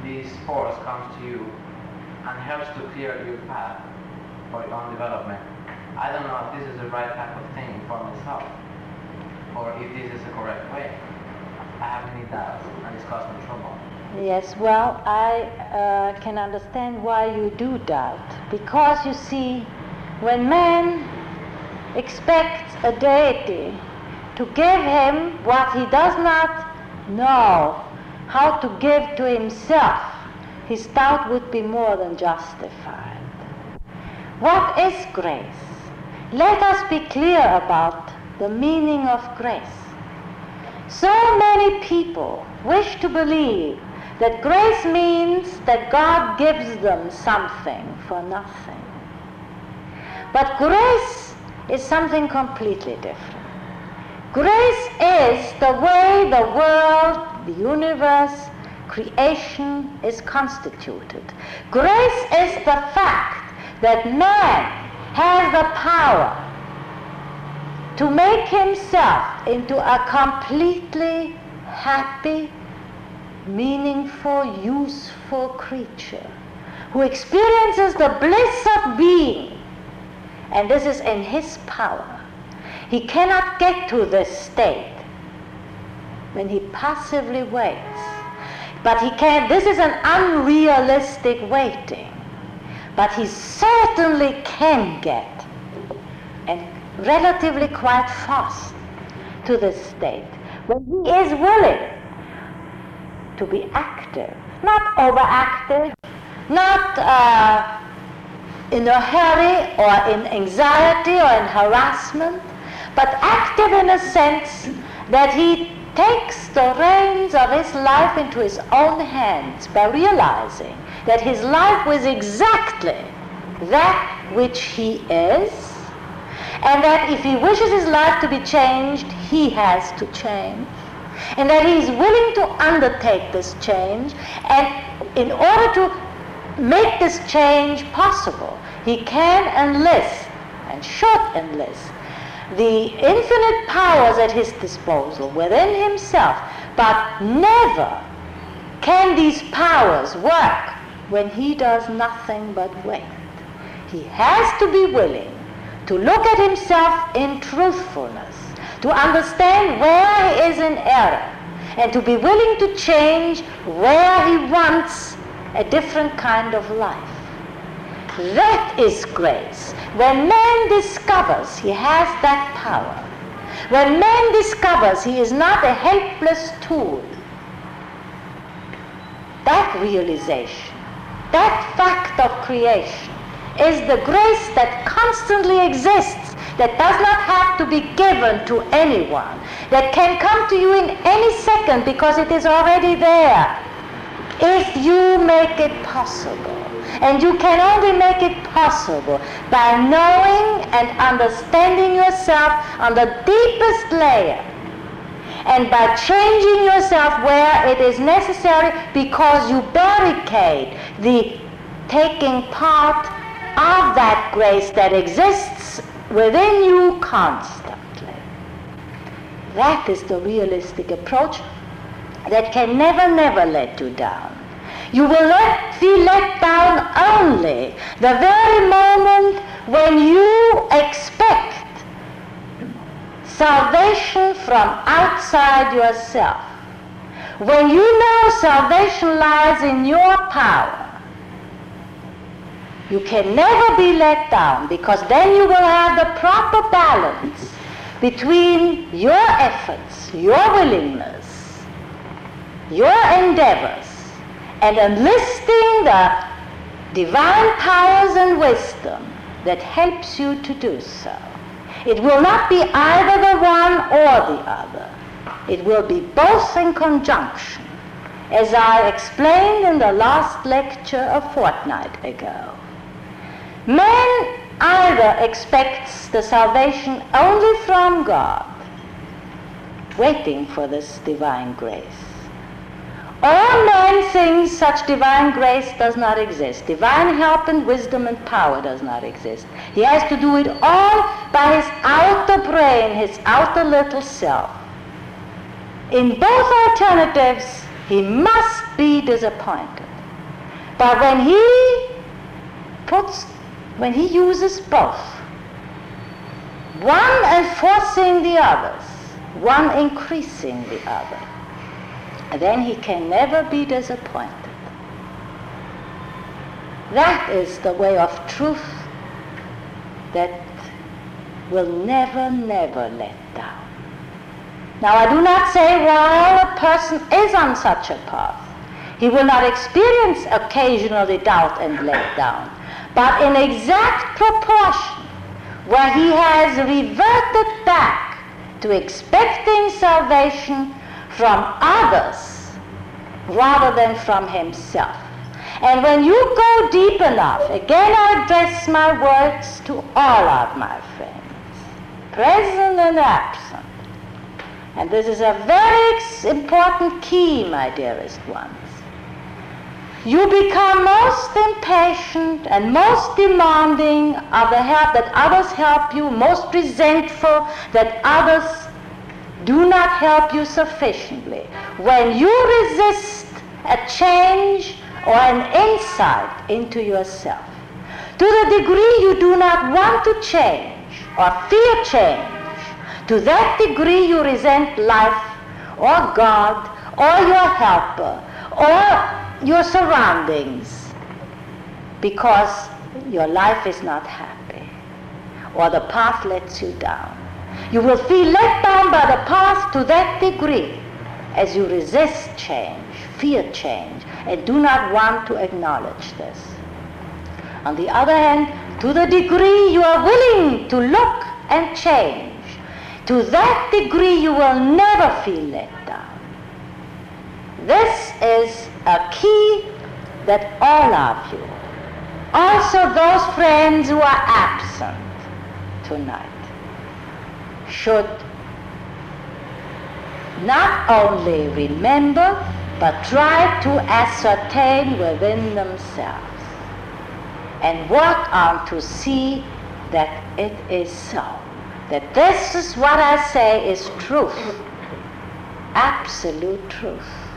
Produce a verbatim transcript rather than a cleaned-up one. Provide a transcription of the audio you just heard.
this force comes to you and helps to clear your path for your own development. I don't know if this is the right type of thing for myself, or if this is the correct way. I have many doubts, and it's causing me trouble. Yes, well, I uh, can understand why you do doubt. Because, you see, when man expects a deity to give him what he does not know how to give to himself, his doubt would be more than justified. What is grace? Let us be clear about the meaning of grace. So many people wish to believe that grace means that God gives them something for nothing. But grace is something completely different. Grace is the way the world, the universe, creation is constituted. Grace is the fact that man has the power to make himself into a completely happy, meaningful, useful creature who experiences the bliss of being. And this is in his power. He cannot get to this state when he passively waits. But he can, this is an unrealistic waiting. But he certainly can get, and relatively quite fast, to this state when he is willing to be active, not overactive, not uh, in a hurry or in anxiety or in harassment, but active in a sense that he takes the reins of his life into his own hands by realizing that his life was exactly that which he is, and that if he wishes his life to be changed, he has to change, and that he is willing to undertake this change, and in order to make this change possible, he can enlist and should enlist the infinite powers at his disposal within himself, but never can these powers work when he does nothing but wait. He has to be willing to look at himself in truthfulness, to understand where he is in error, and to be willing to change where he wants a different kind of life. That is grace. When man discovers he has that power, when man discovers he is not a helpless tool, that realization, that fact of creation, is the grace that constantly exists, that does not have to be given to anyone, that can come to you in any second because it is already there, if you make it possible. And you can only make it possible by knowing and understanding yourself on the deepest layer, and by changing yourself where it is necessary, because you barricade the taking part of that grace that exists within you constantly. That is the realistic approach that can never, never let you down. You will not feel let down only the very moment when you expect salvation from outside yourself. When you know salvation lies in your power, you can never be let down, because then you will have the proper balance between your efforts, your willingness, your endeavors, and enlisting the divine powers and wisdom that helps you to do so. It will not be either the one or the other. It will be both in conjunction, as I explained in the last lecture a fortnight ago. Man either expects the salvation only from God, waiting for this divine grace, or man thinks such divine grace does not exist. Divine help and wisdom and power does not exist. He has to do it all by his outer brain, his outer little self. In both alternatives, he must be disappointed. But when he puts, when he uses both, one enforcing the others, one increasing the other, then he can never be disappointed. That is the way of truth that will never, never let down. Now, I do not say while a person is on such a path, he will not experience occasionally doubt and let down, but in exact proportion, where he has reverted back to expecting salvation from others rather than from himself. And when you go deep enough, again I address my words to all of my friends, present and absent. And this is a very ex- important key, my dearest ones. You become most impatient and most demanding of the help that others help you, most resentful that others do not help you sufficiently, when you resist a change or an insight into yourself. To the degree you do not want to change or fear change, to that degree you resent life or God or your helper or your surroundings, because your life is not happy or the path lets you down. You will feel let down by the path to that degree as you resist change, fear change, and do not want to acknowledge this. On the other hand, to the degree you are willing to look and change, to that degree you will never feel let down. This is a key that all of you, also those friends who are absent tonight, should not only remember, but try to ascertain within themselves and work on to see that it is so. That this is what I say is truth, absolute truth.